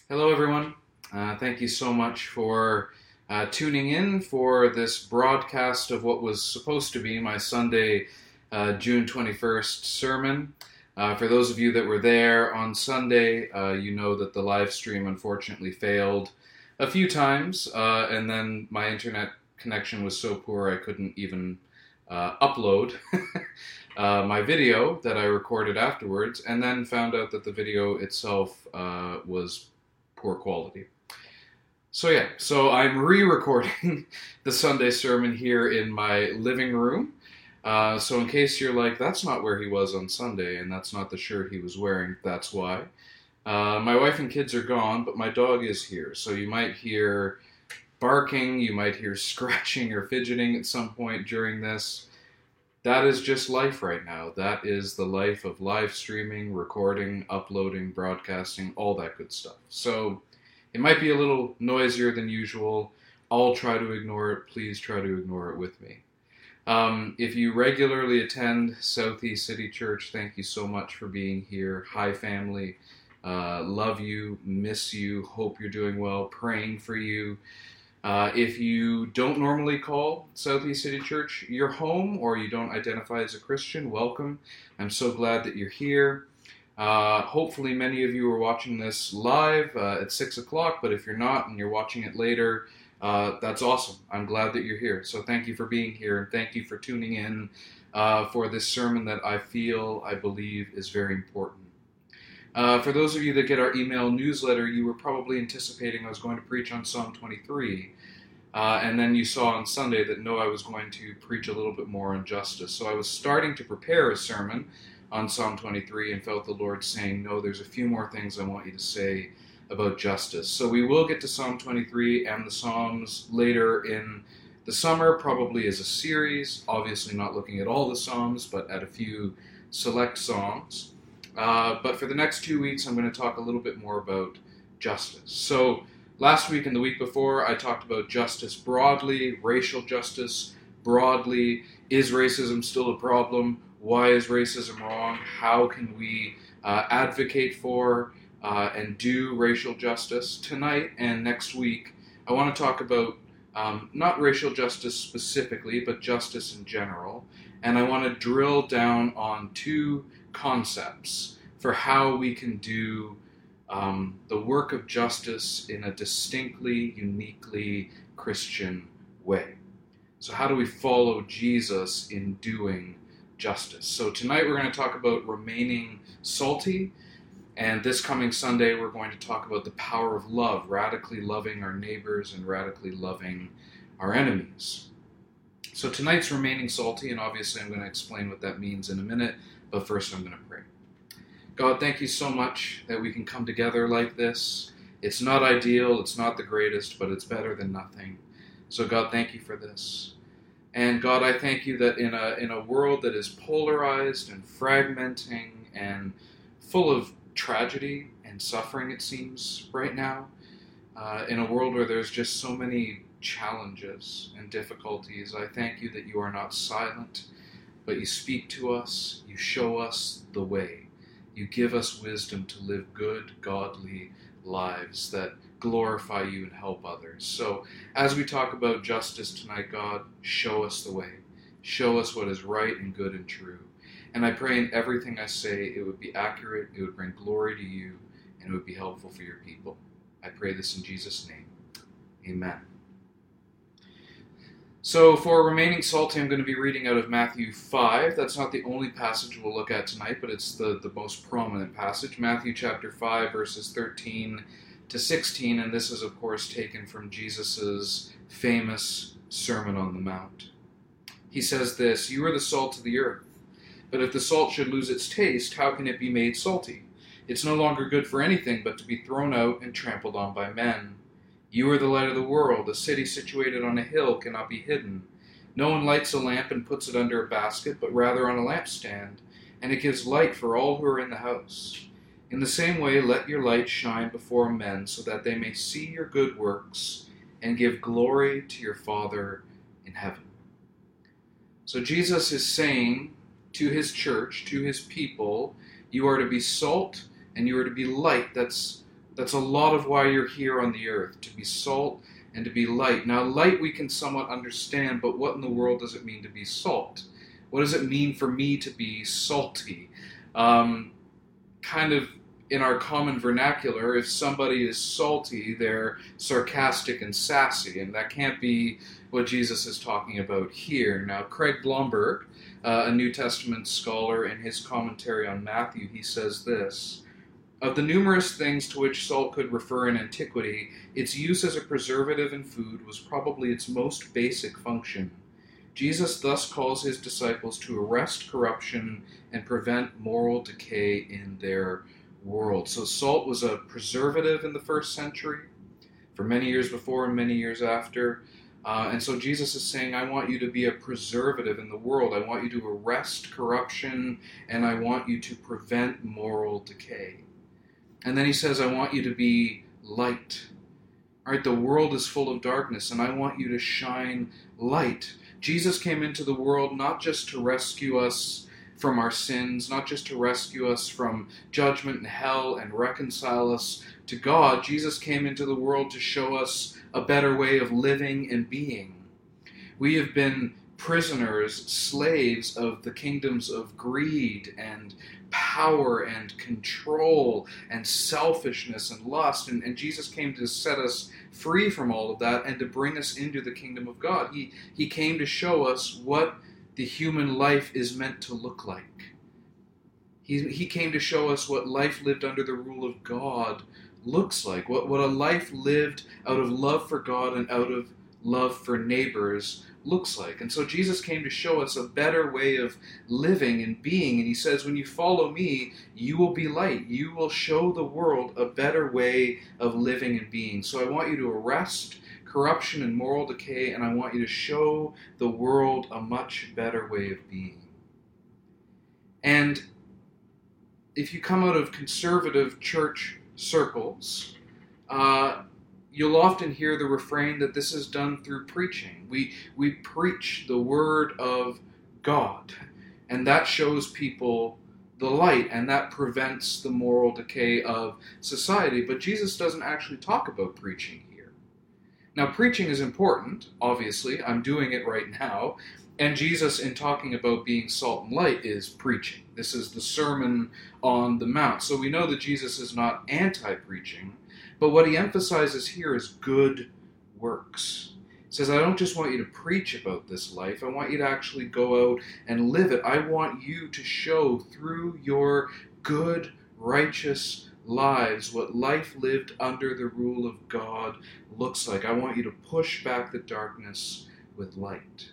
Hello, everyone. Thank you so much for tuning in for this broadcast of what was supposed to be my Sunday, June 21st sermon. For those of you that were there on Sunday, you know that the live stream unfortunately failed a few times, and then my internet connection was so poor I couldn't even upload my video that I recorded afterwards, and then found out that the video itself was poor quality. So I'm re-recording the Sunday sermon here in my living room. So in case you're like, that's not where he was on Sunday, and that's not the shirt he was wearing, that's why. My wife and kids are gone, but my dog is here. So you might hear barking, you might hear scratching or fidgeting at some point during this. That is just life right now. That is the life of live streaming, recording, uploading, broadcasting, all that good stuff. So it might be a little noisier than usual. I'll try to ignore it. Please try to ignore it with me. If you regularly attend Southeast City Church, thank you so much for being here. Hi, family. Love you, miss you, hope you're doing well, praying for you. If you don't normally call Southeast City Church your home, or you don't identify as a Christian, welcome. I'm so glad that you're here. Hopefully many of you are watching this live at 6 o'clock, but if you're not and you're watching it later, that's awesome. I'm glad that you're here. So thank you for being here, and thank you for tuning in for this sermon that I believe is very important. For those of you that get our email newsletter, you were probably anticipating I was going to preach on Psalm 23. And then you saw on Sunday that no, I was going to preach a little bit more on justice. So I was starting to prepare a sermon on Psalm 23 and felt the Lord saying, no, there's a few more things I want you to say about justice. So we will get to Psalm 23 and the Psalms later in the summer, probably as a series, obviously not looking at all the Psalms, but at a few select Psalms. But for the next 2 weeks, I'm going to talk a little bit more about justice. So last week and the week before, I talked about justice broadly, racial justice broadly. Is racism still a problem? Why is racism wrong? How can we advocate for and do racial justice? Tonight and next week, I want to talk about not racial justice specifically, but justice in general. And I want to drill down on two concepts for how we can do the work of justice in a distinctly, uniquely Christian way. So how do we follow Jesus in doing justice? So tonight we're going to talk about remaining salty, and this coming Sunday we're going to talk about the power of love, radically loving our neighbors and radically loving our enemies. So tonight's remaining salty, and obviously I'm going to explain what that means in a minute, but first I'm going to pray. God, thank you so much that we can come together like this. It's not ideal, it's not the greatest, but it's better than nothing. So God, thank you for this. And God, I thank you that in a world that is polarized and fragmenting and full of tragedy and suffering, it seems, right now, in a world where there's just so many challenges and difficulties, I thank you that you are not silent, but you speak to us, you show us the way. You give us wisdom to live good, godly lives that glorify you and help others. So as we talk about justice tonight, God, show us the way. Show us what is right and good and true. And I pray in everything I say, it would be accurate, it would bring glory to you, and it would be helpful for your people. I pray this in Jesus' name. Amen. So for remaining salty, I'm going to be reading out of Matthew 5. That's not the only passage we'll look at tonight, but it's the most prominent passage. Matthew chapter 5, verses 13 to 16, and this is, of course, taken from Jesus' famous Sermon on the Mount. He says this, "You are the salt of the earth, but if the salt should lose its taste, how can it be made salty? It's no longer good for anything but to be thrown out and trampled on by men. You are the light of the world. A city situated on a hill cannot be hidden. No one lights a lamp and puts it under a basket, but rather on a lampstand, and it gives light for all who are in the house. In the same way, let your light shine before men, so that they may see your good works and give glory to your Father in heaven." So Jesus is saying to his church, to his people, you are to be salt and you are to be light. That's That's a lot of why you're here on the earth, to be salt and to be light. Now, light we can somewhat understand, but what in the world does it mean to be salt? What does it mean for me to be salty? Kind of in our common vernacular, if somebody is salty, they're sarcastic and sassy, and that can't be what Jesus is talking about here. Now, Craig Blomberg, a New Testament scholar, in his commentary on Matthew, he says this: of the numerous things to which salt could refer in antiquity, its use as a preservative in food was probably its most basic function. Jesus thus calls his disciples to arrest corruption and prevent moral decay in their world. So salt was a preservative in the first century, for many years before and many years after. And so Jesus is saying, I want you to be a preservative in the world. I want you to arrest corruption, and I want you to prevent moral decay. And then he says, I want you to be light. All right, the world is full of darkness, and I want you to shine light. Jesus came into the world not just to rescue us from our sins, not just to rescue us from judgment and hell and reconcile us to God. Jesus came into the world to show us a better way of living and being. We have been prisoners, slaves of the kingdoms of greed and power and control and selfishness and lust, and Jesus came to set us free from all of that and to bring us into the kingdom of God. He came to show us what the human life is meant to look like. He came to show us what life lived under the rule of God looks like, what a life lived out of love for God and out of love for neighbors looks like. And so Jesus came to show us a better way of living and being. And he says, when you follow me, you will be light. You will show the world a better way of living and being. So I want you to arrest corruption and moral decay, and I want you to show the world a much better way of being. And if you come out of conservative church circles, you'll often hear the refrain that this is done through preaching. We preach the word of God, and that shows people the light, and that prevents the moral decay of society. But Jesus doesn't actually talk about preaching here. Now, preaching is important, obviously. I'm doing it right now. And Jesus, in talking about being salt and light, is preaching. This is the Sermon on the Mount. So we know that Jesus is not anti-preaching, but what he emphasizes here is good works. He says, I don't just want you to preach about this life. I want you to actually go out and live it. I want you to show through your good, righteous lives what life lived under the rule of God looks like. I want you to push back the darkness with light.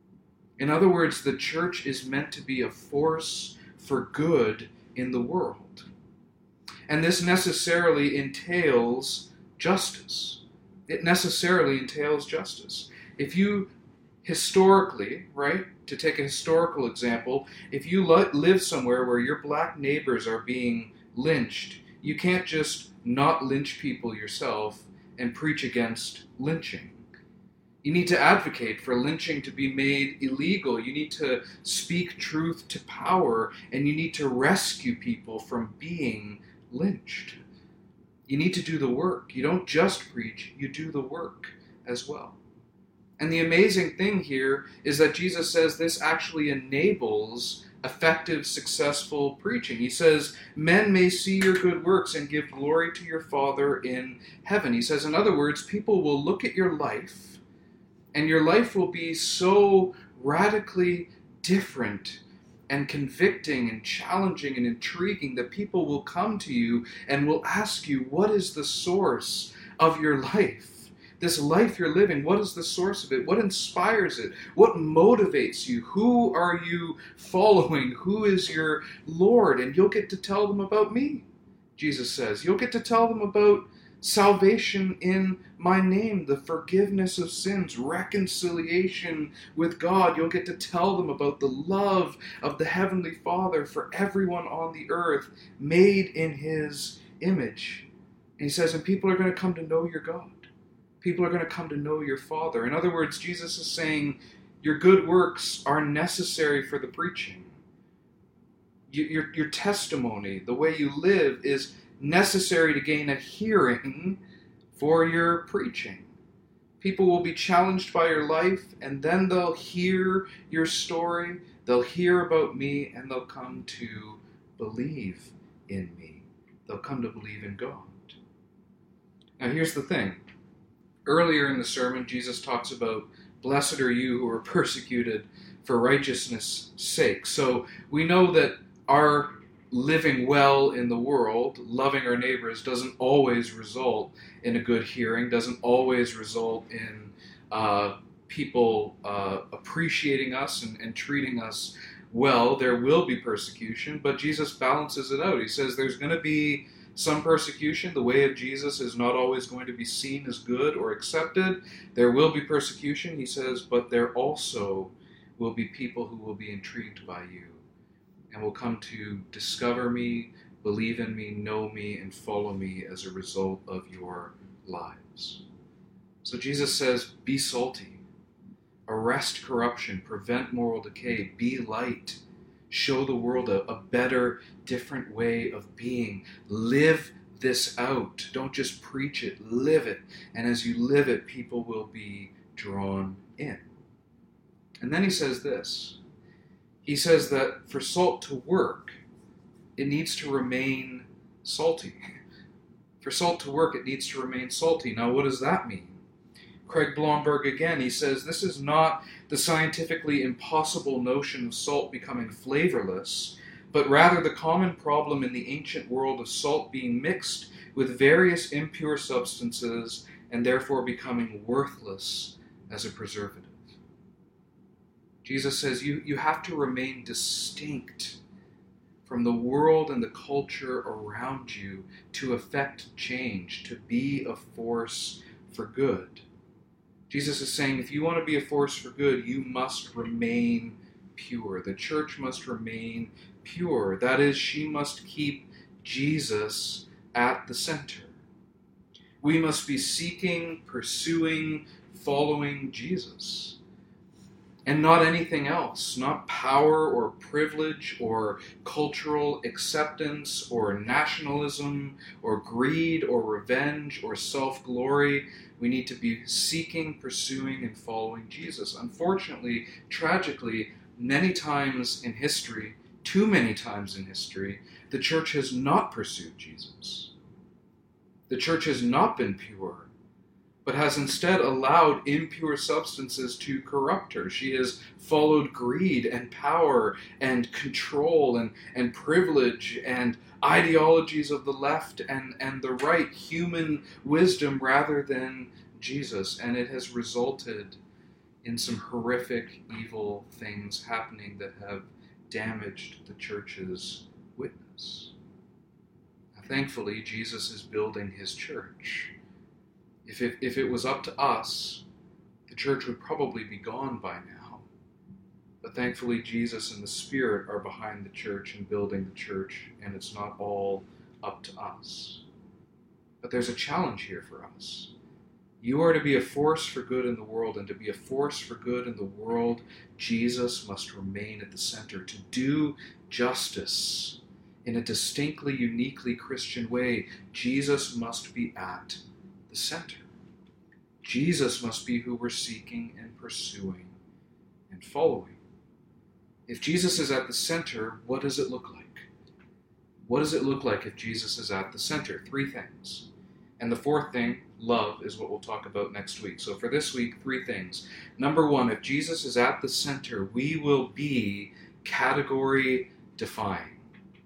In other words, the church is meant to be a force for good in the world. And this necessarily entails justice. It necessarily entails justice. If you historically, right, to take a historical example, if you live somewhere where your black neighbors are being lynched, you can't just not lynch people yourself and preach against lynching. You need to advocate for lynching to be made illegal. You need to speak truth to power, and you need to rescue people from being lynched. You need to do the work. You don't just preach, you do the work as well. And the amazing thing here is that Jesus says this actually enables effective, successful preaching. He says, men may see your good works and give glory to your Father in heaven. He says, in other words, people will look at your life, and your life will be so radically different and convicting and challenging and intriguing that people will come to you and will ask you, what is the source of your life? This life you're living, what is the source of it? What inspires it? What motivates you? Who are you following? Who is your Lord? And you'll get to tell them about me, Jesus says. You'll get to tell them about salvation in my name, the forgiveness of sins, reconciliation with God. You'll get to tell them about the love of the Heavenly Father for everyone on the earth, made in His image. And He says, and people are going to come to know your God. People are going to come to know your Father. In other words, Jesus is saying, your good works are necessary for the preaching. Your testimony, the way you live, is necessary to gain a hearing for your preaching. People will be challenged by your life, and then they'll hear your story, they'll hear about me, and they'll come to believe in me. They'll come to believe in God. Now here's the thing. Earlier in the sermon, Jesus talks about, blessed are you who are persecuted for righteousness' sake. So we know that our living well in the world, loving our neighbors, doesn't always result in a good hearing, doesn't always result in people appreciating us and treating us well. There will be persecution, but Jesus balances it out. He says there's going to be some persecution. The way of Jesus is not always going to be seen as good or accepted. There will be persecution, he says, but there also will be people who will be intrigued by you and will come to discover me, believe in me, know me, and follow me as a result of your lives. So Jesus says, be salty, arrest corruption, prevent moral decay, be light, show the world a better, different way of being. Live this out. Don't just preach it, live it. And as you live it, people will be drawn in. And then he says this. He says that for salt to work, it needs to remain salty. For salt to work, it needs to remain salty. Now, what does that mean? Craig Blomberg again, he says, this is not the scientifically impossible notion of salt becoming flavorless, but rather the common problem in the ancient world of salt being mixed with various impure substances and therefore becoming worthless as a preservative. Jesus says you have to remain distinct from the world and the culture around you to effect change, to be a force for good. Jesus is saying if you want to be a force for good, you must remain pure. The church must remain pure. That is, she must keep Jesus at the center. We must be seeking, pursuing, following Jesus. And not anything else, not power or privilege or cultural acceptance or nationalism or greed or revenge or self-glory. We need to be seeking, pursuing, and following Jesus. Unfortunately, tragically, many times in history, too many times in history, the church has not pursued Jesus. The church has not been pure, but has instead allowed impure substances to corrupt her. She has followed greed and power and control and privilege and ideologies of the left and the right, human wisdom rather than Jesus. And it has resulted in some horrific, evil things happening that have damaged the church's witness. Now, thankfully, Jesus is building his church. If it was up to us, the church would probably be gone by now. But thankfully, Jesus and the Spirit are behind the church and building the church, and it's not all up to us. But there's a challenge here for us. You are to be a force for good in the world, and to be a force for good in the world, Jesus must remain at the center. To do justice in a distinctly, uniquely Christian way, Jesus must be at the center. Jesus must be who we're seeking and pursuing and following. If Jesus is at the center, what does it look like? What does it look like if Jesus is at the center? 3 things. And the 4th thing, love, is what we'll talk about next week. So for this week, 3 things. Number 1, if Jesus is at the center, we will be category defying.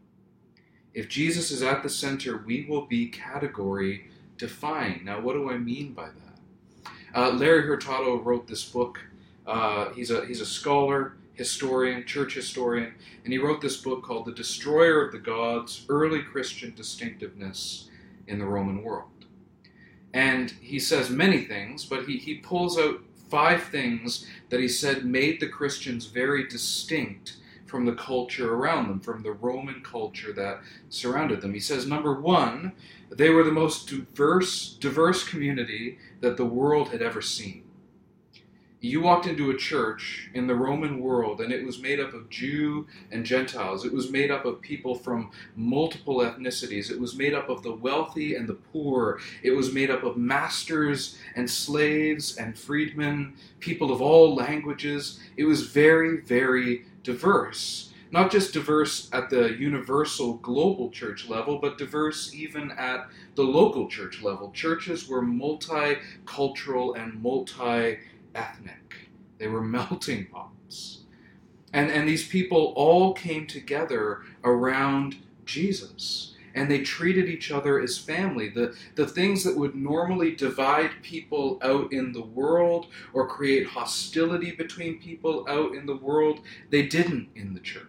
If Jesus is at the center, we will be category defying. Now, what do I mean by that? Larry Hurtado wrote this book. He's a scholar, historian, church historian, and he wrote this book called The Destroyer of the Gods, Early Christian Distinctiveness in the Roman World. And he says many things, but he pulls out 5 things that he said made the Christians very distinct from the culture around them, from the Roman culture that surrounded them. He says, number 1, they were the most diverse community that the world had ever seen. You walked into a church in the Roman world, and it was made up of Jew and Gentiles. It was made up of people from multiple ethnicities. It was made up of the wealthy and the poor. It was made up of masters and slaves and freedmen, people of all languages. It was very, very diverse. Not just diverse at the universal global church level, but diverse even at the local church level. Churches were multicultural and multi-ethnic. They were melting pots. And these people all came together around Jesus. And they treated each other as family. The things that would normally divide people out in the world or create hostility between people out in the world, they didn't in the church.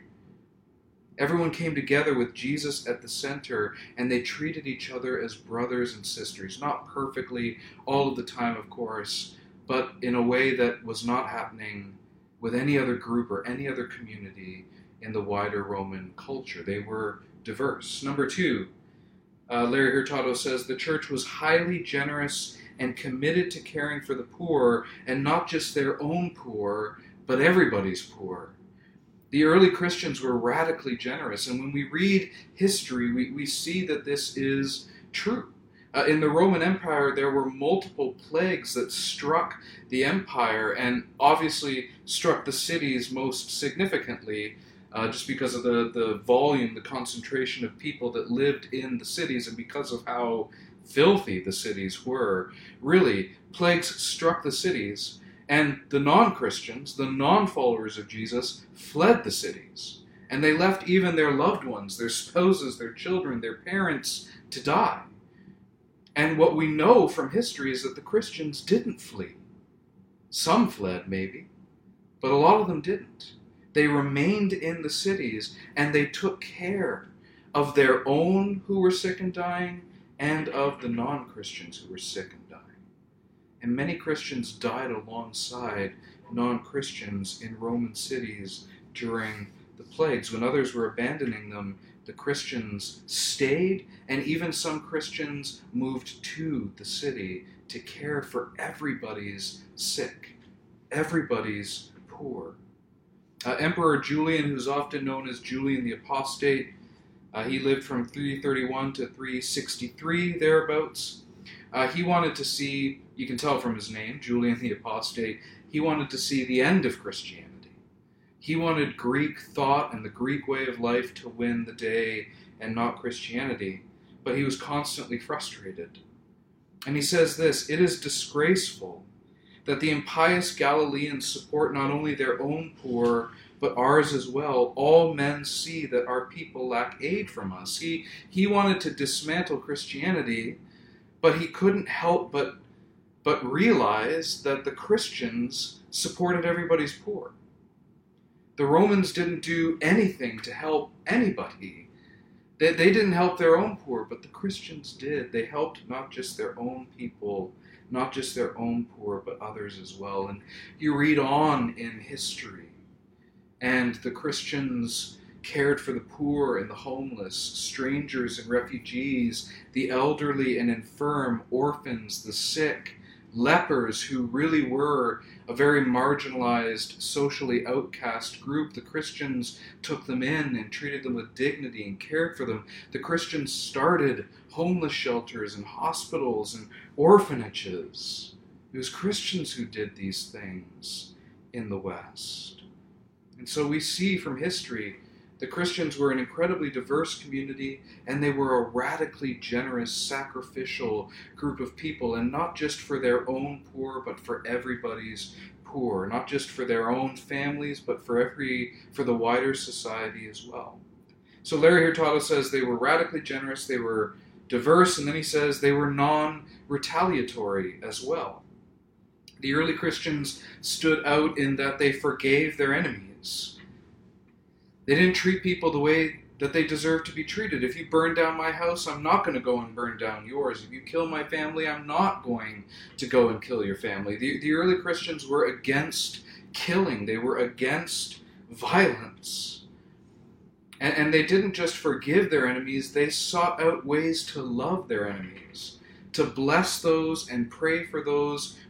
Everyone came together with Jesus at the center, and they treated each other as brothers and sisters. Not perfectly all of the time, of course, but in a way that was not happening with any other group or any other community in the wider Roman culture. They were diverse. Number two, Larry Hurtado says the church was highly generous and committed to caring for the poor, and not just their own poor, but everybody's poor. The early Christians were radically generous, and when we read history, we see that this is true. In the Roman Empire, there were multiple plagues that struck the empire, and obviously struck the cities most significantly, just because of the volume, the concentration of people that lived in the cities, and because of how filthy the cities were. Really, plagues struck the cities, and the non-Christians, the non-followers of Jesus, fled the cities. And they left even their loved ones, their spouses, their children, their parents, to die. And what we know from history is that the Christians didn't flee. Some fled, maybe, but a lot of them didn't. They remained in the cities, and they took care of their own who were sick and dying, and of the non-Christians who were sick and dying. And many Christians died alongside non-Christians in Roman cities during the plagues. When others were abandoning them, the Christians stayed, and even some Christians moved to the city to care for everybody's sick, everybody's poor. Emperor Julian, who's often known as Julian the Apostate, he lived from 331 to 363, thereabouts. He wanted to see, you can tell from his name, Julian the Apostate, he wanted to see the end of Christianity. He wanted Greek thought and the Greek way of life to win the day and not Christianity, but he was constantly frustrated. And he says this, "It is disgraceful that the impious Galileans support not only their own poor, but ours as well. All men see that our people lack aid from us." He wanted to dismantle Christianity, but he couldn't help but realize that the Christians supported everybody's poor. The Romans didn't do anything to help anybody. They didn't help their own poor, but the Christians did. They helped not just their own people, not just their own poor, but others as well. And you read on in history, and the Christians cared for the poor and the homeless, strangers and refugees, the elderly and infirm, orphans, the sick, lepers, who really were a very marginalized, socially outcast group. The Christians took them in and treated them with dignity and cared for them. The Christians started homeless shelters and hospitals and orphanages. It was Christians who did these things in the West. And so we see from history, the Christians were an incredibly diverse community, and they were a radically generous, sacrificial group of people, and not just for their own poor, but for everybody's poor. Not just for their own families, but for the wider society as well. So Larry Hurtado says they were radically generous, they were diverse, and then he says they were non-retaliatory as well. The early Christians stood out in that they forgave their enemies. They didn't treat people the way that they deserved to be treated. If you burn down my house, I'm not going to go and burn down yours. If you kill my family, I'm not going to go and kill your family. The early Christians were against killing. They were against violence. And they didn't just forgive their enemies, they sought out ways to love their enemies, to bless those and pray for those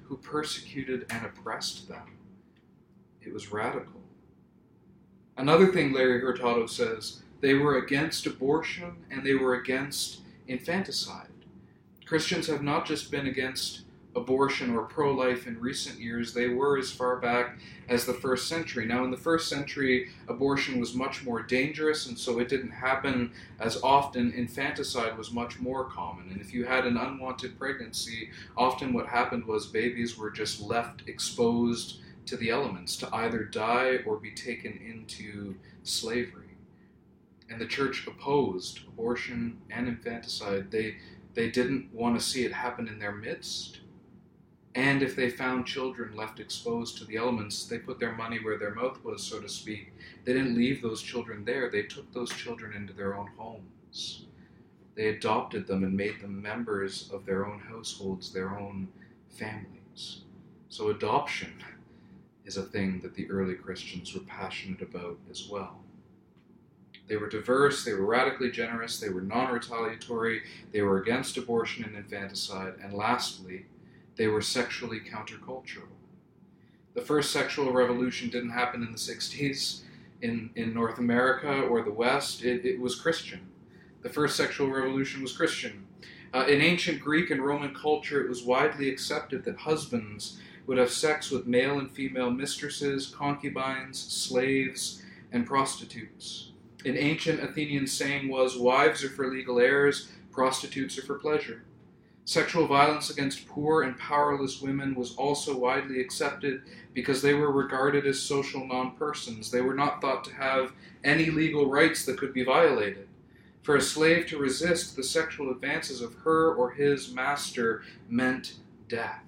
who persecuted and oppressed them. It was radical. Another thing Larry Hurtado says, they were against abortion and they were against infanticide. Christians have not just been against abortion or pro-life in recent years, they were as far back as the first century. Now, in the first century, abortion was much more dangerous, and so it didn't happen as often. Infanticide was much more common, and if you had an unwanted pregnancy, often what happened was babies were just left exposed to the elements, to either die or be taken into slavery. And the church opposed abortion and infanticide. They didn't want to see it happen in their midst. And if they found children left exposed to the elements, they put their money where their mouth was, so to speak. They didn't leave those children there. They took those children into their own homes. They adopted them and made them members of their own households, their own families. So adoption is a thing that the early Christians were passionate about as well. They were diverse, they were radically generous, they were non-retaliatory, they were against abortion and infanticide, and lastly, they were sexually countercultural. The first sexual revolution didn't happen in the 60s in North America or the West. It was Christian. The first sexual revolution was Christian. In ancient Greek and Roman culture, it was widely accepted that husbands would have sex with male and female mistresses, concubines, slaves, and prostitutes. An ancient Athenian saying was, wives are for legal heirs, prostitutes are for pleasure. Sexual violence against poor and powerless women was also widely accepted because they were regarded as social non-persons. They were not thought to have any legal rights that could be violated. For a slave to resist the sexual advances of her or his master meant death.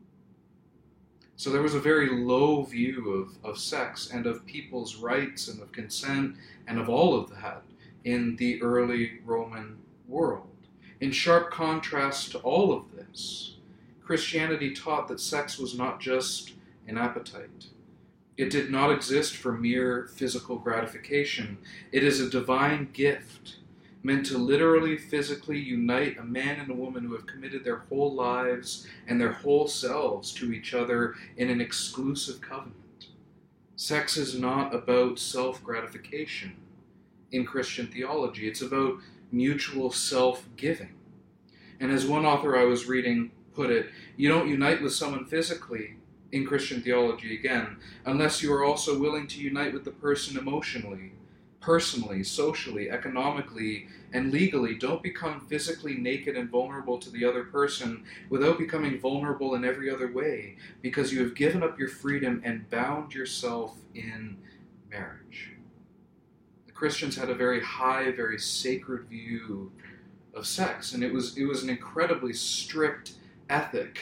So there was a very low view of sex and of people's rights and of consent and of all of that in the early Roman world. In sharp contrast to all of this, Christianity taught that sex was not just an appetite. It did not exist for mere physical gratification. It is a divine gift meant to literally, physically unite a man and a woman who have committed their whole lives and their whole selves to each other in an exclusive covenant. Sex is not about self-gratification in Christian theology. It's about mutual self-giving. And as one author I was reading put it, you don't unite with someone physically in Christian theology, again, unless you are also willing to unite with the person emotionally, personally, socially, economically, and legally. Don't become physically naked and vulnerable to the other person without becoming vulnerable in every other way, because you have given up your freedom and bound yourself in marriage. Christians had a very high, very sacred view of sex, and it was an incredibly strict ethic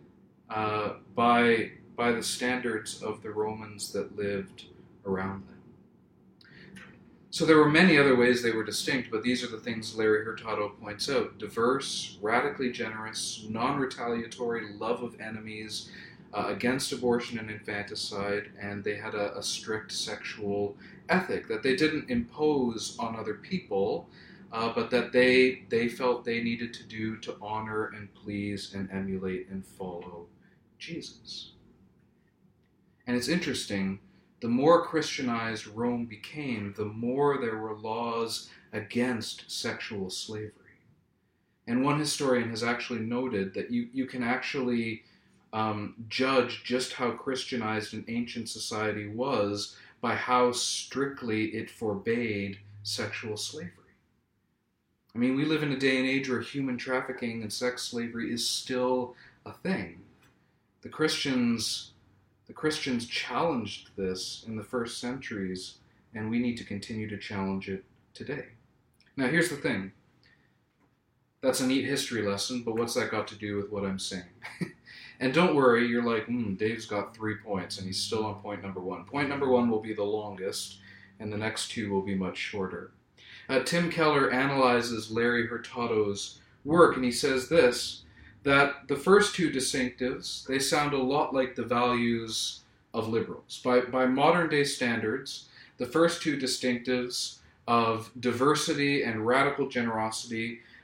by the standards of the Romans that lived around them. So there were many other ways they were distinct, but these are the things Larry Hurtado points out: diverse, radically generous, non-retaliatory, love of enemies, against abortion and infanticide, and they had a strict sexual ethic that they didn't impose on other people, but that they felt they needed to do to honor and please and emulate and follow Jesus. And it's interesting, the more Christianized Rome became, the more there were laws against sexual slavery. And one historian has actually noted that you can actually judge just how Christianized an ancient society was by how strictly it forbade sexual slavery. I mean, we live in a day and age where human trafficking and sex slavery is still a thing. The Christians challenged this in the first centuries, and we need to continue to challenge it today. Now, here's the thing. That's a neat history lesson, but what's that got to do with what I'm saying? And don't worry, you're like, Dave's got 3 points, and he's still on point number 1. Point number 1 will be the longest, and the next 2 will be much shorter. Tim Keller analyzes Larry Hurtado's work, and he says this, that the first 2 distinctives, they sound a lot like the values of liberals. By modern-day standards, the first 2 distinctives of diversity and radical generosity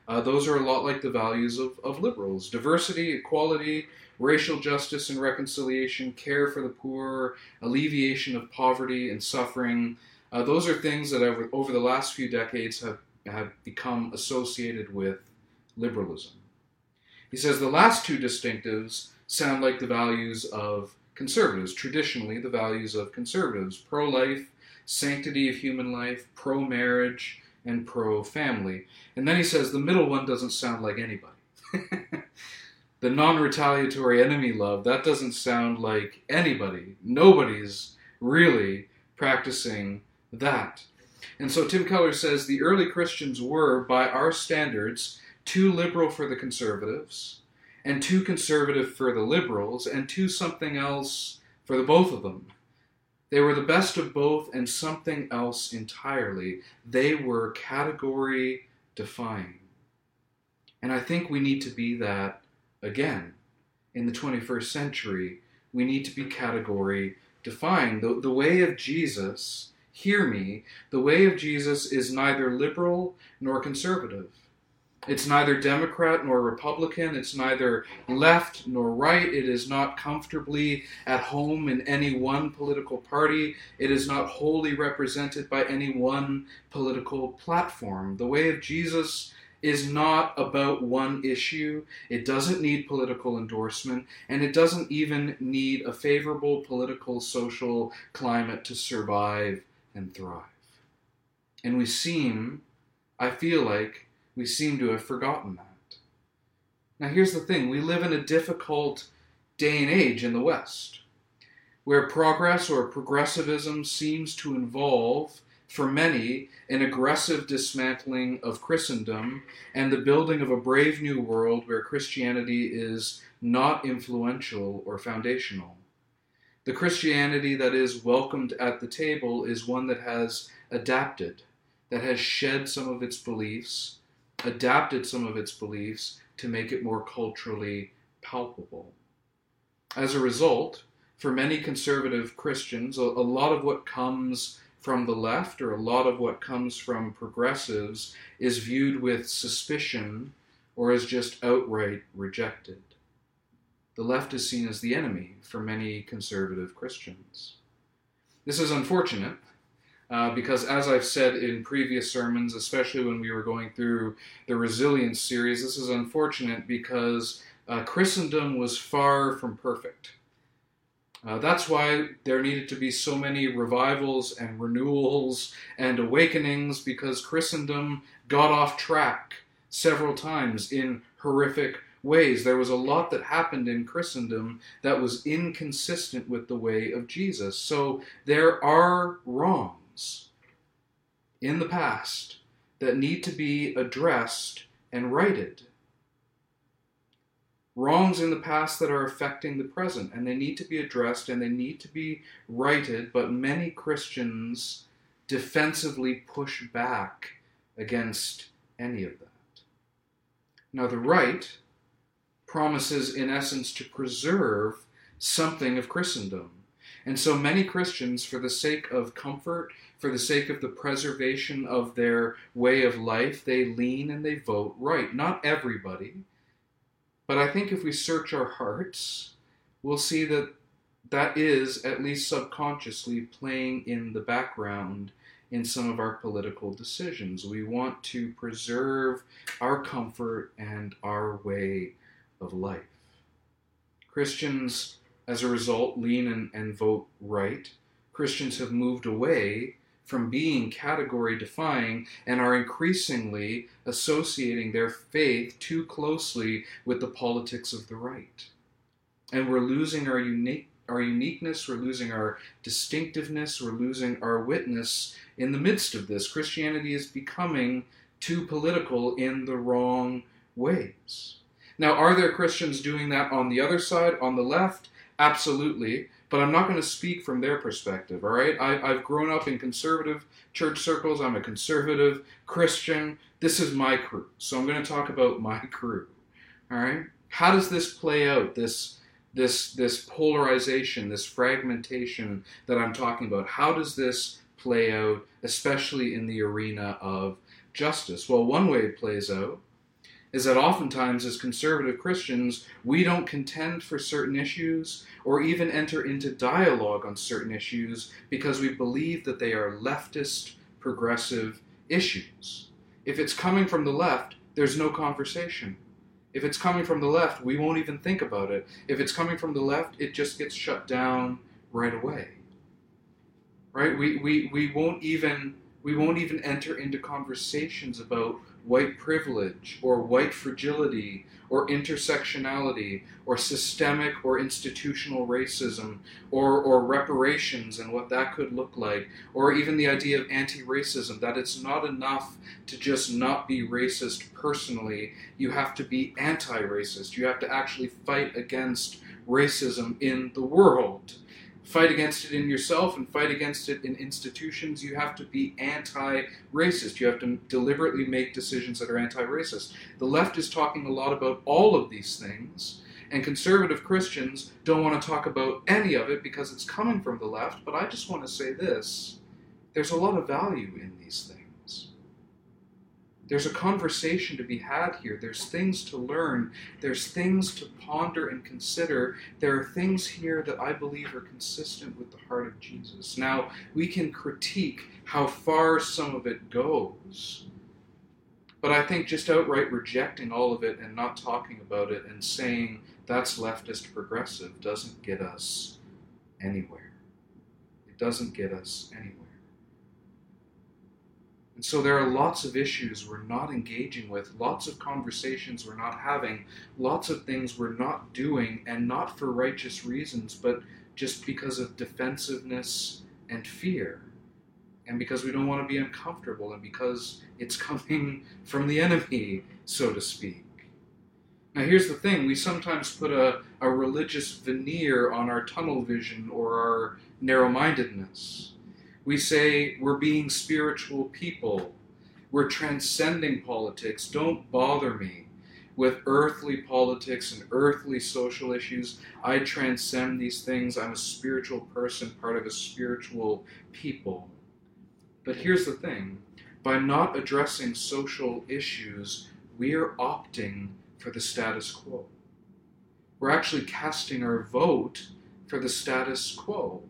those are a lot like the values of liberals: diversity, equality, racial justice and reconciliation, care for the poor, alleviation of poverty and suffering. Those are things that over the last few decades have become associated with liberalism. He says the last two distinctives sound like the values of conservatives, traditionally the values of conservatives: pro-life, sanctity of human life, pro-marriage, and pro-family. And then he says the middle one doesn't sound like anybody. The non-retaliatory enemy love, that doesn't sound like anybody. Nobody's really practicing that. And so Tim Keller says the early Christians were, by our standards, too liberal for the conservatives, and too conservative for the liberals, and too something else for the both of them. They were the best of both and something else entirely. They were category defying. And I think we need to be that again. In the 21st century, we need to be category defying. The way of Jesus, hear me, the way of Jesus is neither liberal nor conservative. It's neither Democrat nor Republican. It's neither left nor right. It is not comfortably at home in any one political party. It is not wholly represented by any one political platform. The way of Jesus is not about one issue. It doesn't need political endorsement, and it doesn't even need a favorable political, social climate to survive and thrive. And I feel like, we seem to have forgotten that. Now here's the thing, we live in a difficult day and age in the West, where progress or progressivism seems to involve, for many, an aggressive dismantling of Christendom and the building of a brave new world where Christianity is not influential or foundational. The Christianity that is welcomed at the table is one that has adapted, that has shed some of its beliefs, adapted some of its beliefs to make it more culturally palpable. As a result, for many conservative Christians, a lot of what comes from the left or a lot of what comes from progressives is viewed with suspicion or as just outright rejected. The left is seen as the enemy for many conservative Christians. This is unfortunate. Because as I've said in previous sermons, especially when we were going through the Resilience series, this is unfortunate because Christendom was far from perfect. That's why there needed to be so many revivals and renewals and awakenings, because Christendom got off track several times in horrific ways. There was a lot that happened in Christendom that was inconsistent with the way of Jesus. So there are wrongs in the past that need to be addressed and righted. Wrongs in the past that are affecting the present, and they need to be addressed and they need to be righted, but many Christians defensively push back against any of that. Now, the right promises, in essence, to preserve something of Christendom. And so many Christians, for the sake of comfort, for the sake of the preservation of their way of life, they lean and they vote right. Not everybody, but I think if we search our hearts, we'll see that that is, at least subconsciously, playing in the background in some of our political decisions. We want to preserve our comfort and our way of life. Christians, as a result, lean and vote right. Christians have moved away from being category defying and are increasingly associating their faith too closely with the politics of the right. And we're losing our uniqueness, we're losing our distinctiveness, we're losing our witness in the midst of this. Christianity is becoming too political in the wrong ways. Now, are there Christians doing that on the other side, on the left? Absolutely, but I'm not going to speak from their perspective, all right? I've grown up in conservative church circles. I'm a conservative Christian. This is my crew, so I'm going to talk about my crew, all right? How does this play out, this polarization, this fragmentation that I'm talking about? How does this play out, especially in the arena of justice? Well, one way it plays out is that oftentimes as conservative Christians, we don't contend for certain issues or even enter into dialogue on certain issues because we believe that they are leftist, progressive issues. If it's coming from the left, there's no conversation. If it's coming from the left, we won't even think about it. If it's coming from the left, it just gets shut down right away. Right? We won't even enter into conversations about white privilege or white fragility or intersectionality or systemic or institutional racism or reparations and what that could look like, or even the idea of anti-racism, that it's not enough to just not be racist personally. You have to be anti-racist. You have to actually fight against racism in the world. Fight against it in yourself and fight against it in institutions. You have to be anti-racist. You have to deliberately make decisions that are anti-racist. The left is talking a lot about all of these things, and conservative Christians don't want to talk about any of it because it's coming from the left, but I just want to say this. There's a lot of value in these things. There's a conversation to be had here. There's things to learn. There's things to ponder and consider. There are things here that I believe are consistent with the heart of Jesus. Now, we can critique how far some of it goes, but I think just outright rejecting all of it and not talking about it and saying that's leftist progressive doesn't get us anywhere. It doesn't get us anywhere. And so there are lots of issues we're not engaging with, lots of conversations we're not having, lots of things we're not doing, and not for righteous reasons, but just because of defensiveness and fear, and because we don't want to be uncomfortable, and because it's coming from the enemy, so to speak. Now here's the thing, we sometimes put a religious veneer on our tunnel vision or our narrow-mindedness. We say we're being spiritual people. We're transcending politics. Don't bother me with earthly politics and earthly social issues. I transcend these things. I'm a spiritual person, part of a spiritual people. But here's the thing. By not addressing social issues, we are opting for the status quo. We're actually casting our vote for the status quo.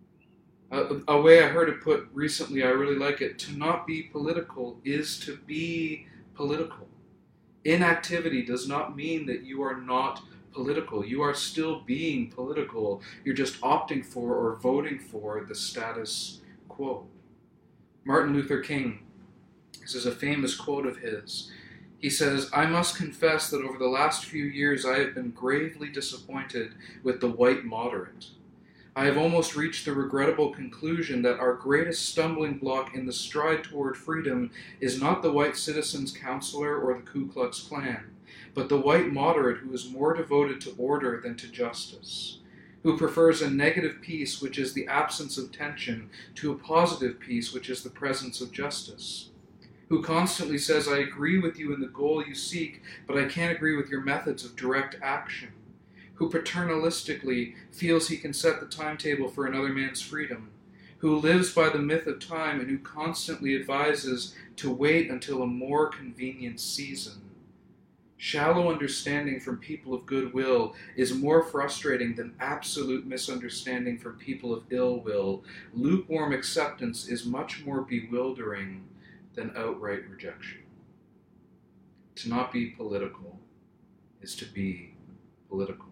A way I heard it put recently, I really like it, to not be political is to be political. Inactivity does not mean that you are not political. You are still being political. You're just opting for or voting for the status quo. Martin Luther King, this is a famous quote of his. He says, "I must confess that over the last few years I have been gravely disappointed with the white moderate. I have almost reached the regrettable conclusion that our greatest stumbling block in the stride toward freedom is not the white citizens' counselor or the Ku Klux Klan, but the white moderate who is more devoted to order than to justice, who prefers a negative peace, which is the absence of tension, to a positive peace, which is the presence of justice, who constantly says, 'I agree with you in the goal you seek, but I can't agree with your methods of direct action,' who paternalistically feels he can set the timetable for another man's freedom, who lives by the myth of time and who constantly advises to wait until a more convenient season. Shallow understanding from people of goodwill is more frustrating than absolute misunderstanding from people of ill will. Lukewarm acceptance is much more bewildering than outright rejection." To not be political is to be political.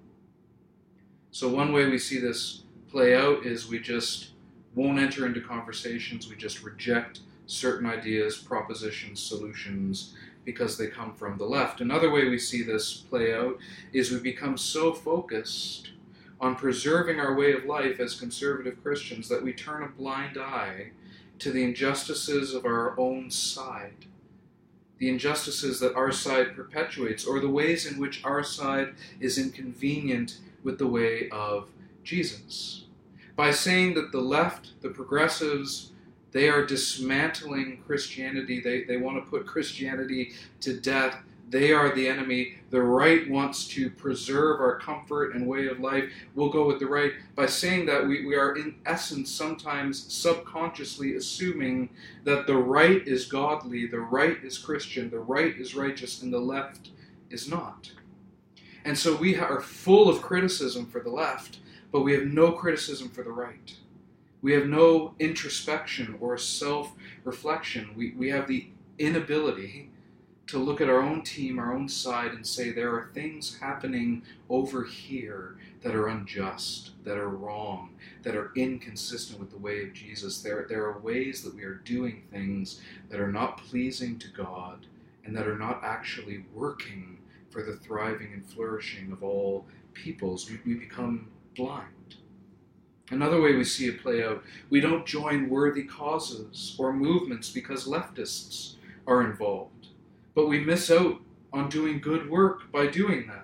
So one way we see this play out is we just won't enter into conversations, we just reject certain ideas, propositions, solutions, because they come from the left. Another way we see this play out is we become so focused on preserving our way of life as conservative Christians that we turn a blind eye to the injustices of our own side, the injustices that our side perpetuates, or the ways in which our side is inconvenient with the way of Jesus. By saying that the left, the progressives, they are dismantling Christianity, they want to put Christianity to death, They are the enemy. The right wants to preserve our comfort and way of life. We'll go with the right. By saying that, we are in essence sometimes subconsciously assuming that the right is godly, the right is Christian, the right is righteous, and the left is not. And so we are full of criticism for the left, but we have no criticism for the right. We have no introspection or self-reflection. We have the inability to look at our own team, our own side, and say there are things happening over here that are unjust, that are wrong, that are inconsistent with the way of Jesus. There are ways that we are doing things that are not pleasing to God and that are not actually working for the thriving and flourishing of all peoples. We become blind. Another way we see it play out, we don't join worthy causes or movements because leftists are involved, but we miss out on doing good work by doing that.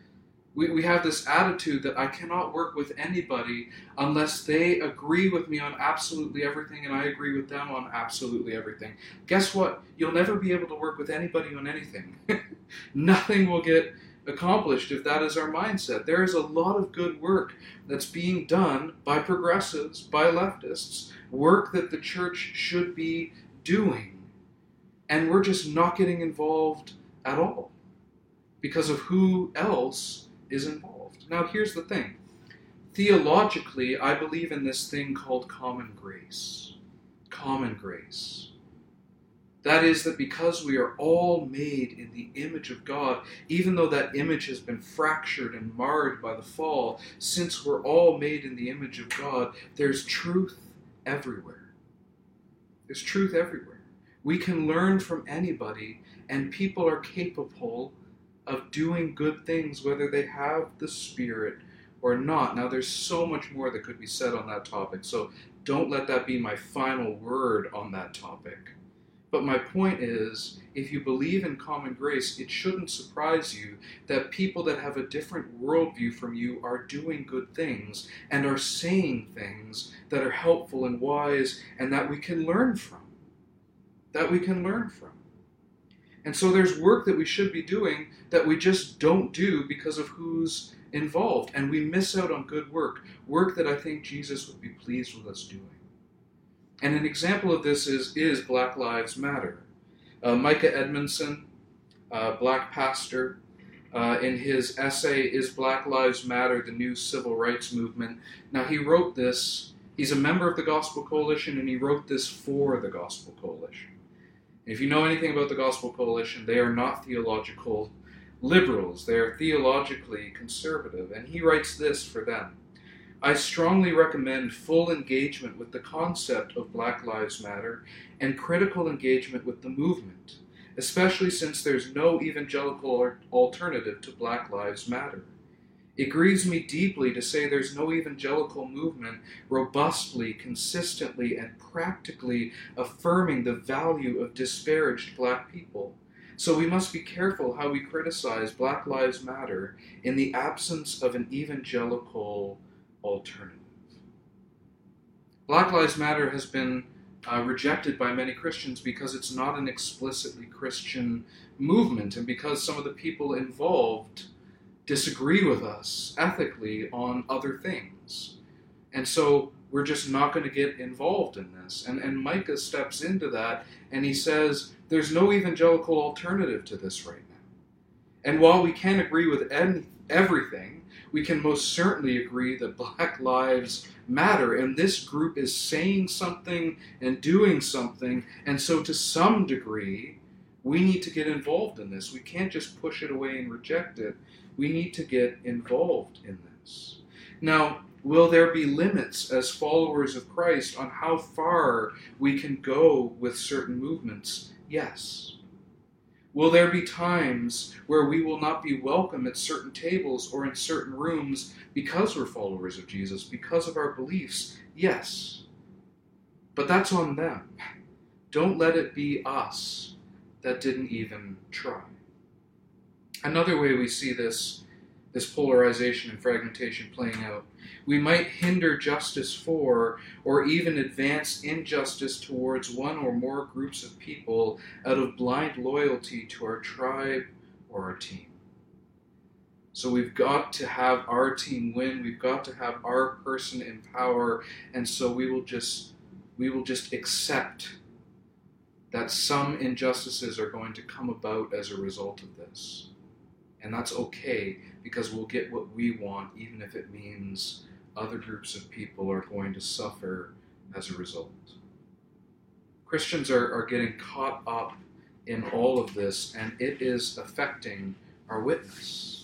We have this attitude that I cannot work with anybody unless they agree with me on absolutely everything and I agree with them on absolutely everything. Guess what? You'll never be able to work with anybody on anything. Nothing will get accomplished if that is our mindset. There is a lot of good work that's being done by progressives, by leftists, work that the church should be doing. And we're just not getting involved at all because of who else is involved. Now, here's the thing. Theologically, I believe in this thing called common grace. Common grace. That is that because we are all made in the image of God, even though that image has been fractured and marred by the fall, since we're all made in the image of God, there's truth everywhere. There's truth everywhere. We can learn from anybody, and people are capable of doing good things, whether they have the Spirit or not. Now, there's so much more that could be said on that topic, so don't let that be my final word on that topic. But my point is, if you believe in common grace, it shouldn't surprise you that people that have a different worldview from you are doing good things and are saying things that are helpful and wise and that we can learn from. That we can learn from. And so there's work that we should be doing that we just don't do because of who's involved. And we miss out on good work. Work that I think Jesus would be pleased with us doing. And an example of this is Black Lives Matter. Micah Edmondson, black pastor, in his essay, Is Black Lives Matter the New Civil Rights Movement? Now, he wrote this, he's a member of the Gospel Coalition, and he wrote this for the Gospel Coalition. If you know anything about the Gospel Coalition, they are not theological liberals. They are theologically conservative. And he writes this for them. I strongly recommend full engagement with the concept of Black Lives Matter and critical engagement with the movement, especially since there's no evangelical alternative to Black Lives Matter. It grieves me deeply to say there's no evangelical movement robustly, consistently, and practically affirming the value of disparaged black people. So we must be careful how we criticize Black Lives Matter in the absence of an evangelical alternative. Black Lives Matter has been rejected by many Christians because it's not an explicitly Christian movement and because some of the people involved disagree with us ethically on other things. And so we're just not going to get involved in this. And Micah steps into that and he says, there's no evangelical alternative to this right now. And while we can't agree with everything, we can most certainly agree that Black Lives Matter, and this group is saying something and doing something, and so to some degree, we need to get involved in this. We can't just push it away and reject it. We need to get involved in this. Now, will there be limits as followers of Christ on how far we can go with certain movements? Yes. Will there be times where we will not be welcome at certain tables or in certain rooms because we're followers of Jesus, because of our beliefs? Yes. But that's on them. Don't let it be us that didn't even try. Another way we see this polarization and fragmentation playing out, we might hinder justice for or even advance injustice towards one or more groups of people out of blind loyalty to our tribe or our team. So we've got to have our team win. We've got to have our person in power. And so we will just accept that some injustices are going to come about as a result of this. And that's okay, because we'll get what we want, even if it means other groups of people are going to suffer as a result. Christians are getting caught up in all of this, and it is affecting our witness.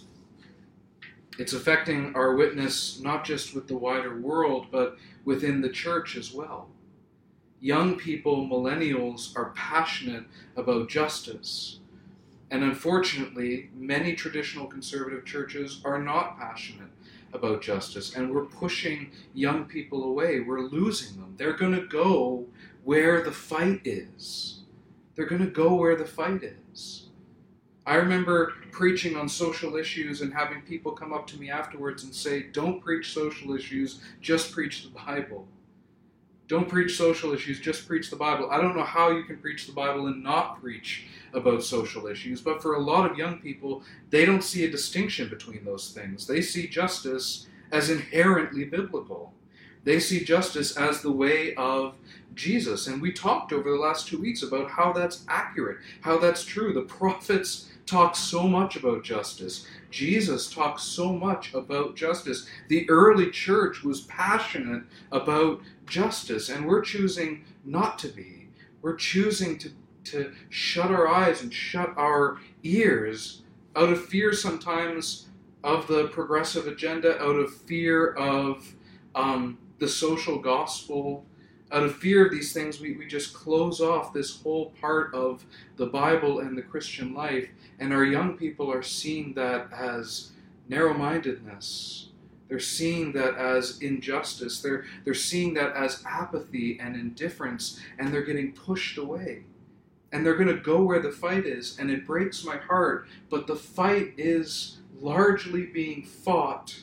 It's affecting our witness not just with the wider world, but within the church as well. Young people, millennials, are passionate about justice. And unfortunately, many traditional conservative churches are not passionate about justice. And we're pushing young people away. We're losing them. They're going to go where the fight is. They're going to go where the fight is. I remember preaching on social issues and having people come up to me afterwards and say, don't preach social issues, just preach the Bible. Don't preach social issues, just preach the Bible. I don't know how you can preach the Bible and not preach about social issues, but for a lot of young people, they don't see a distinction between those things. They see justice as inherently biblical. They see justice as the way of Jesus. And we talked over the last 2 weeks about how that's accurate, how that's true. The prophets talk so much about justice. Jesus talks so much about justice. The early church was passionate about justice, and we're choosing not to be. We're choosing to shut our eyes and shut our ears out of fear sometimes of the progressive agenda, out of fear of the social gospel, out of fear of these things. We just close off this whole part of the Bible and the Christian life, and our young people are seeing that as narrow-mindedness. They're seeing that as injustice. They're seeing that as apathy and indifference, and they're getting pushed away. And they're going to go where the fight is, and it breaks my heart, but the fight is largely being fought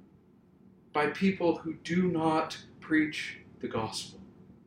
by people who do not preach the gospel.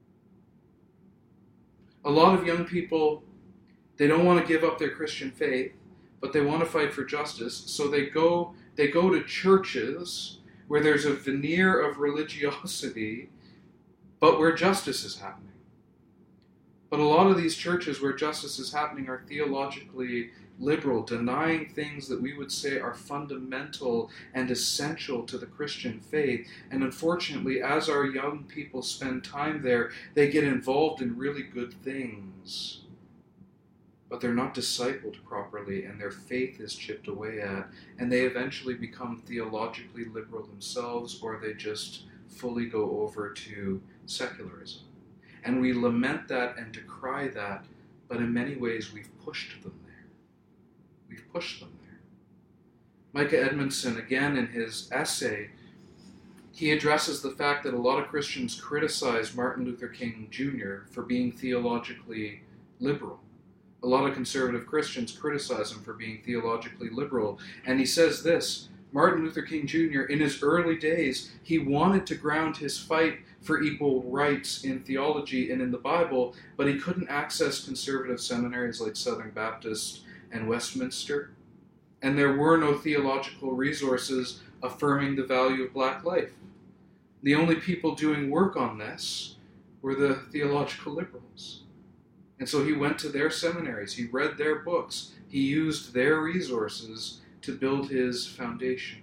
A lot of young people, they don't want to give up their Christian faith, but they want to fight for justice, so they go to churches where there's a veneer of religiosity, but where justice is happening. But a lot of these churches where justice is happening are theologically liberal, denying things that we would say are fundamental and essential to the Christian faith. And unfortunately, as our young people spend time there, they get involved in really good things. But they're not discipled properly, and their faith is chipped away at, and they eventually become theologically liberal themselves, or they just fully go over to secularism. And we lament that and decry that, but in many ways we've pushed them there. We've pushed them there. Micah Edmondson, again in his essay, he addresses the fact that a lot of Christians criticize Martin Luther King Jr. for being theologically liberal. A lot of conservative Christians criticize him for being theologically liberal. And he says this: Martin Luther King Jr., in his early days, he wanted to ground his fight for equal rights in theology and in the Bible, but he couldn't access conservative seminaries like Southern Baptist and Westminster. And there were no theological resources affirming the value of black life. The only people doing work on this were the theological liberals. And so he went to their seminaries, he read their books, he used their resources to build his foundation.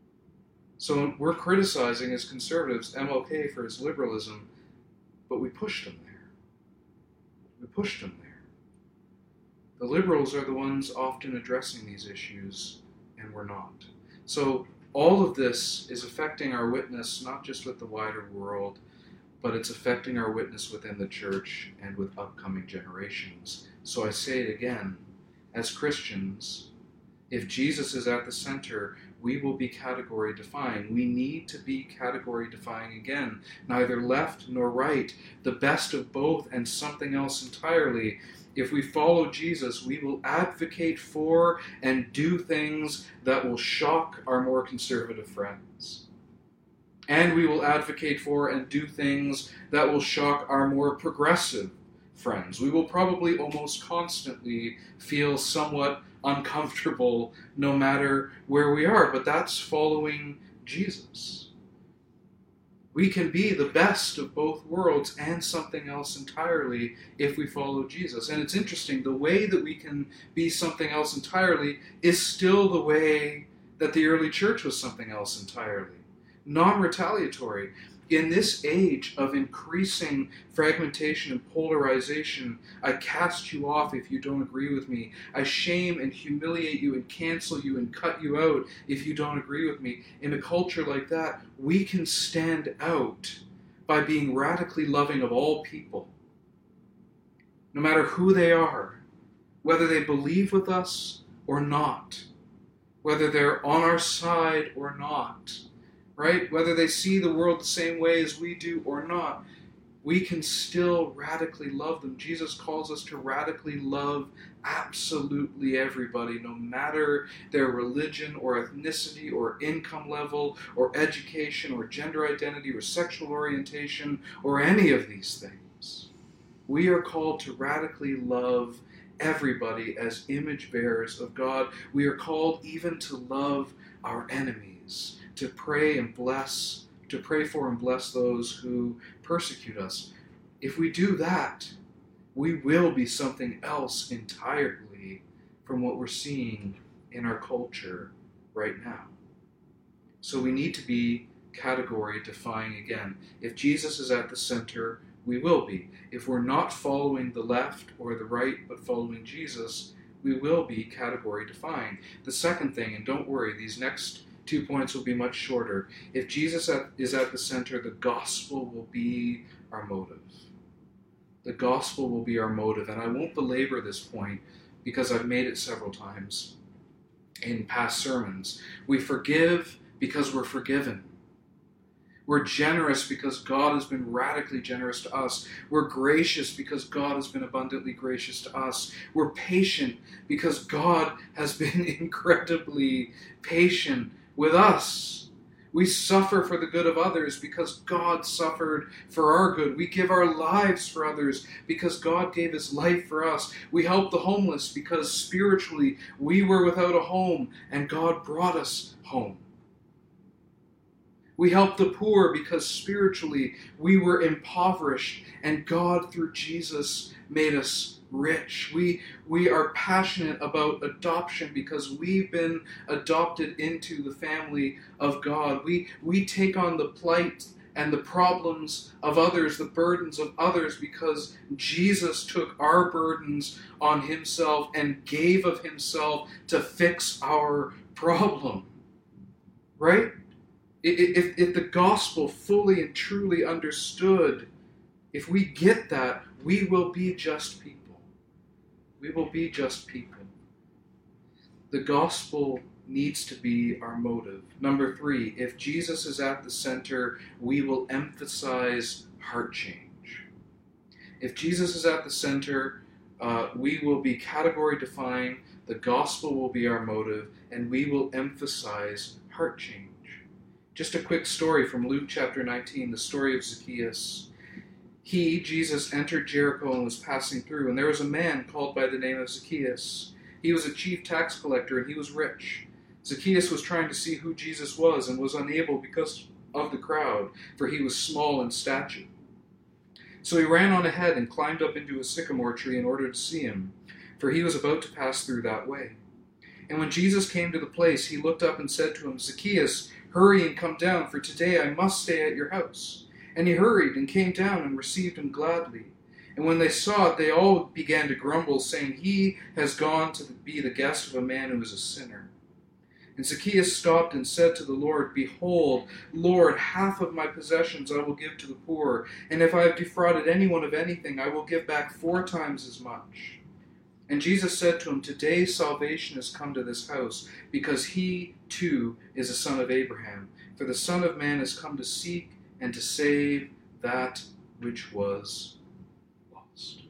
So we're criticizing, as conservatives, MLK for his liberalism, but we pushed him there. We pushed him there. The liberals are the ones often addressing these issues, and we're not. So all of this is affecting our witness, not just with the wider world, but it's affecting our witness within the church and with upcoming generations. So I say it again, as Christians, if Jesus is at the center, we will be category defying. We need to be category defying again. Neither left nor right, the best of both and something else entirely. If we follow Jesus, we will advocate for and do things that will shock our more conservative friends. And we will advocate for and do things that will shock our more progressive friends. We will probably almost constantly feel somewhat uncomfortable no matter where we are, but that's following Jesus. We can be the best of both worlds and something else entirely if we follow Jesus. And it's interesting, the way that we can be something else entirely is still the way that the early church was something else entirely. Non-retaliatory. In this age of increasing fragmentation and polarization, I cast you off if you don't agree with me. I shame and humiliate you and cancel you and cut you out if you don't agree with me. In a culture like that, we can stand out by being radically loving of all people, no matter who they are, whether they believe with us or not, whether they're on our side or not. Right? Whether they see the world the same way as we do or not, we can still radically love them. Jesus calls us to radically love absolutely everybody, no matter their religion or ethnicity or income level or education or gender identity or sexual orientation or any of these things. We are called to radically love everybody as image bearers of God. We are called even to love our enemies, to pray for and bless those who persecute us. If we do that, we will be something else entirely from what we're seeing in our culture right now. So we need to be category defying again. If Jesus is at the center, we will be. If we're not following the left or the right, but following Jesus, we will be category defying. The second thing, and don't worry, these next 2 points will be much shorter. If Jesus is at the center, the gospel will be our motive. The gospel will be our motive. And I won't belabor this point because I've made it several times in past sermons. We forgive because we're forgiven. We're generous because God has been radically generous to us. We're gracious because God has been abundantly gracious to us. We're patient because God has been incredibly patient with us. We suffer for the good of others because God suffered for our good. We give our lives for others because God gave his life for us. We help the homeless because spiritually we were without a home and God brought us home. We help the poor because spiritually we were impoverished and God through Jesus made us rich. We are passionate about adoption because we've been adopted into the family of God. We take on the plight and the problems of others, the burdens of others, because Jesus took our burdens on himself and gave of himself to fix our problem. Right? If the gospel fully and truly understood, if we get that, we will be just people. We will be just people. The gospel needs to be our motive. Number 3, if Jesus is at the center, we will emphasize heart change. If Jesus is at the center, we will be category defying, the gospel will be our motive, and we will emphasize heart change. Just a quick story from Luke chapter 19, the story of Zacchaeus. He, Jesus, entered Jericho and was passing through, and there was a man called by the name of Zacchaeus. He was a chief tax collector, and he was rich. Zacchaeus was trying to see who Jesus was and was unable because of the crowd, for he was small in stature. So he ran on ahead and climbed up into a sycamore tree in order to see him, for he was about to pass through that way. And when Jesus came to the place, he looked up and said to him, Zacchaeus, hurry and come down, for today I must stay at your house. And he hurried and came down and received him gladly. And when they saw it, they all began to grumble, saying, he has gone to be the guest of a man who is a sinner. And Zacchaeus stopped and said to the Lord, Behold, Lord, half of my possessions I will give to the poor, and if I have defrauded anyone of anything, I will give back 4 times as much. And Jesus said to him, Today salvation has come to this house, because he, too, is a son of Abraham. For the Son of Man has come to seek and to save that which was lost.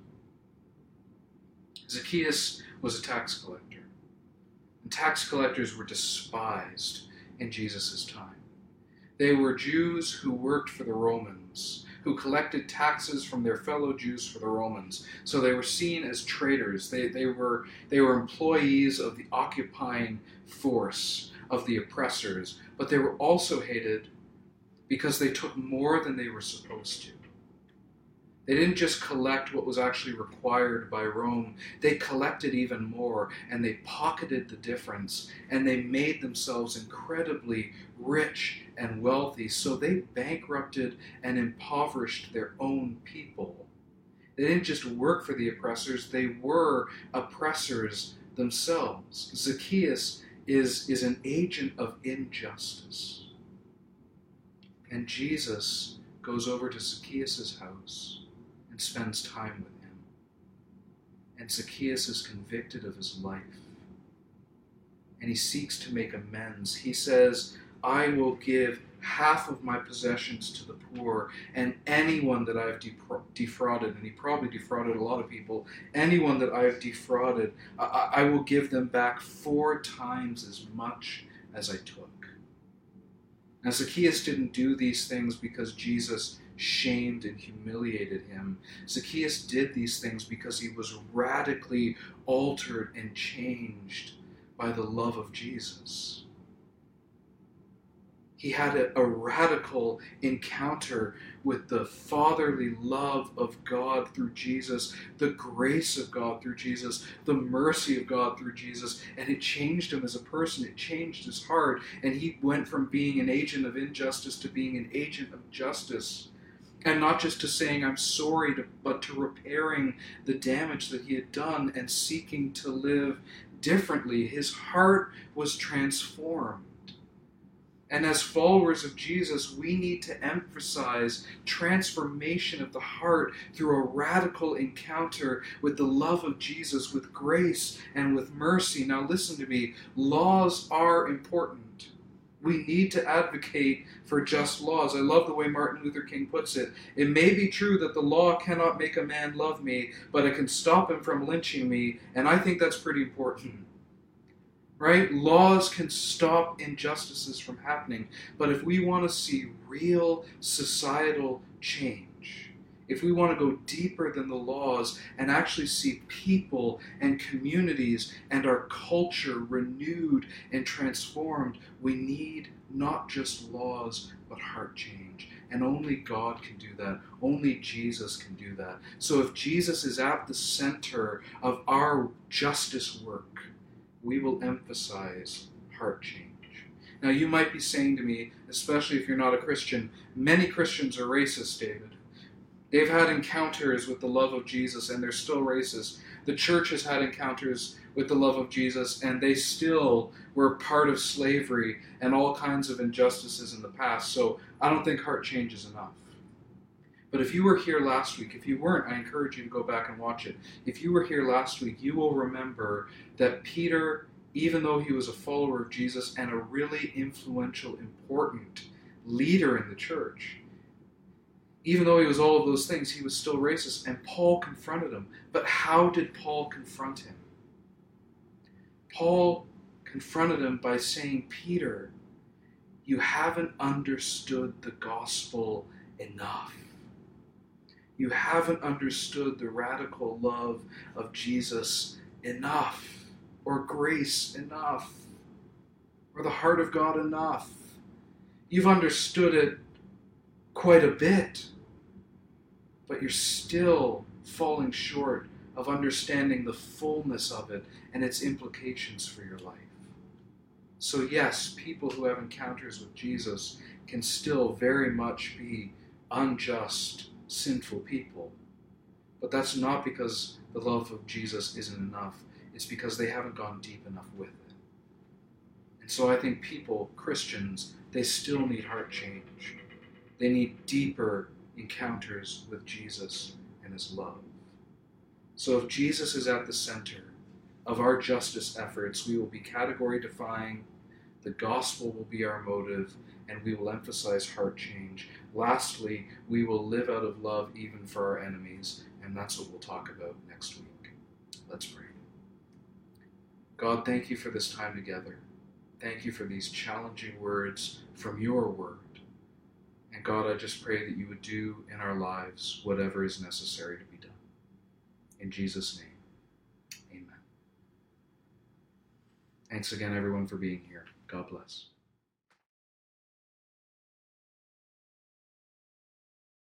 Zacchaeus was a tax collector. And tax collectors were despised in Jesus' time. They were Jews who worked for the Romans, who collected taxes from their fellow Jews for the Romans. So they were seen as traitors. They were employees of the occupying force, of the oppressors. But they were also hated because they took more than they were supposed to. They didn't just collect what was actually required by Rome. They collected even more, and they pocketed the difference, and they made themselves incredibly rich and wealthy. So they bankrupted and impoverished their own people. They didn't just work for the oppressors, they were oppressors themselves. Zacchaeus is an agent of injustice. And Jesus goes over to Zacchaeus' house and spends time with him. And Zacchaeus is convicted of his life. And he seeks to make amends. He says, I will give half of my possessions to the poor, and anyone that I have defrauded, and he probably defrauded a lot of people, anyone that I have defrauded, I will give them back 4 times as much as I took. Now, Zacchaeus didn't do these things because Jesus shamed and humiliated him. Zacchaeus did these things because he was radically altered and changed by the love of Jesus. He had a radical encounter with the fatherly love of God through Jesus, the grace of God through Jesus, the mercy of God through Jesus, and it changed him as a person. It changed his heart, and he went from being an agent of injustice to being an agent of justice. And not just to saying, I'm sorry, but to repairing the damage that he had done and seeking to live differently. His heart was transformed. And as followers of Jesus, we need to emphasize transformation of the heart through a radical encounter with the love of Jesus, with grace and with mercy. Now listen to me, laws are important. We need to advocate for just laws. I love the way Martin Luther King puts it. It may be true that the law cannot make a man love me, but it can stop him from lynching me, and I think that's pretty important. Right? Laws can stop injustices from happening, but if we want to see real societal change, if we want to go deeper than the laws and actually see people and communities and our culture renewed and transformed, we need not just laws, but heart change. And only God can do that. Only Jesus can do that. So if Jesus is at the center of our justice work, we will emphasize heart change. Now you might be saying to me, especially if you're not a Christian, many Christians are racist, David. They've had encounters with the love of Jesus and they're still racist. The church has had encounters with the love of Jesus and they still were part of slavery and all kinds of injustices in the past. So I don't think heart change is enough. But if you were here last week, if you weren't, I encourage you to go back and watch it. If you were here last week, you will remember that Peter, even though he was a follower of Jesus and a really influential, important leader in the church, even though he was all of those things, he was still racist, and Paul confronted him. But how did Paul confront him? Paul confronted him by saying, Peter, you haven't understood the gospel enough. You haven't understood the radical love of Jesus enough, or grace enough, or the heart of God enough. You've understood it quite a bit, but you're still falling short of understanding the fullness of it and its implications for your life. So yes, people who have encounters with Jesus can still very much be unjust, sinful people. But that's not because the love of Jesus isn't enough. It's because they haven't gone deep enough with it. And so I think people, Christians, they still need heart change. They need deeper encounters with Jesus and his love. So if Jesus is at the center of our justice efforts, we will be category defying, the gospel will be our motive, and we will emphasize heart change. Lastly, we will live out of love even for our enemies, and that's what we'll talk about next week. Let's pray. God, thank you for this time together. Thank you for these challenging words from your word. And God, I just pray that you would do in our lives whatever is necessary to be done. In Jesus' name, amen. Thanks again, everyone, for being here. God bless.